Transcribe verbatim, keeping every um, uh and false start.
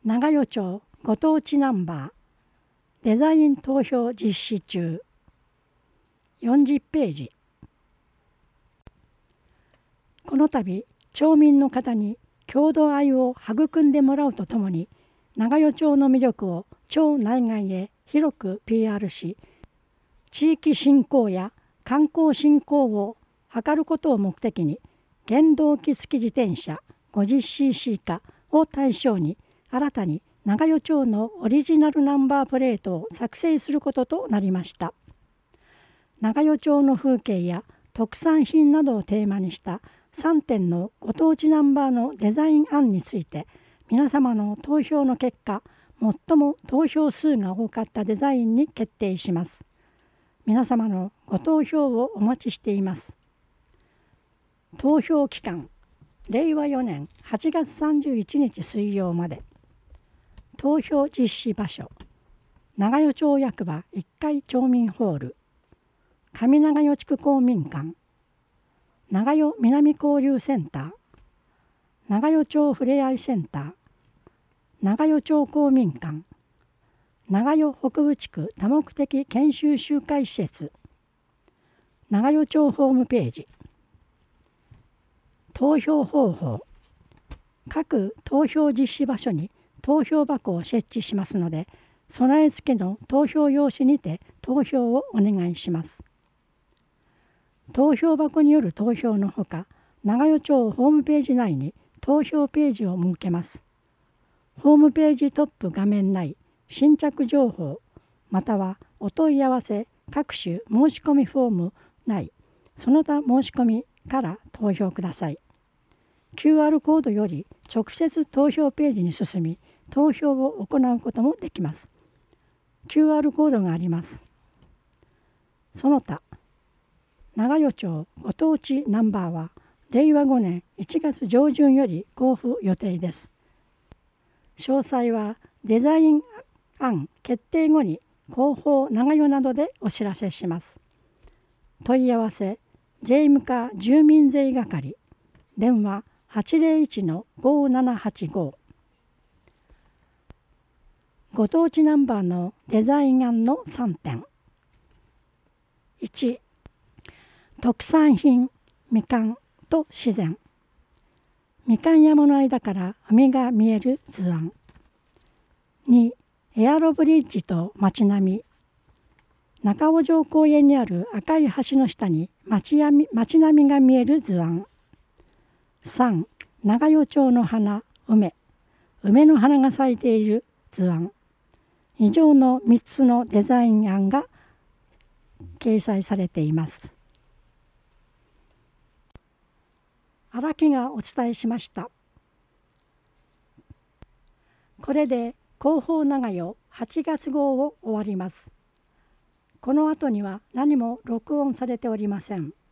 長与町ご当地ナンバーデザイン投票実施中。よんじゅうページ。この度町民の方に郷土愛を育んでもらうとともに、長与町の魅力を町内外へ広く ピーアール し、地域振興や観光振興を図ることを目的に、原動機付き自転車 ごじゅっシーシー 化を対象に、新たに長与町のオリジナルナンバープレートを作成することとなりました。長与町の風景や特産品などをテーマにしたさんてんのご当地ナンバーのデザイン案について、皆様の投票の結果、最も投票数が多かったデザインに決定します。皆様のご投票をお待ちしています。投票期間、れいわよねんはちがつさんじゅういちにち水曜まで。投票実施場所、長与町役場いっかい町民ホール、上長与地区公民館、長与南交流センター、長与町ふれあいセンター、長与町公民館、長与北部地区多目的研修集会施設、長与町ホームページ。投票方法、各投票実施場所に投票箱を設置しますので、備え付けの投票用紙にて投票をお願いします。投票箱による投票のほか、長与町ホームページ内に投票ページを設けます。ホームページトップ画面内、新着情報、またはお問い合わせ各種申し込みフォーム内、その他申し込みから投票ください。キューアール コードより直接投票ページに進み、投票を行うこともできます。キューアール コードがあります。その他、長与町ご当地ナンバーは、れいわごねんいちがつじょうじゅんより交付予定です。詳細はデザイン案決定後に広報長与などでお知らせします。問い合わせ、ジェイム課住民税係、電話はちぜろいちのごななはちご。ご当地ナンバーのデザイン案のさんてん。いち、特産品、みかんと自然。みかん山の間から海が見える図案。に、エアロブリッジと街並み。中尾城公園にある赤い橋の下に街並み、街並みが見える図案。さん、長与町の花、梅。梅の花が咲いている図案。以上のみっつのデザイン案が掲載されています。荒木がお伝えしました。これで広報長与はちがつ号を終わります。この後には何も録音されておりません。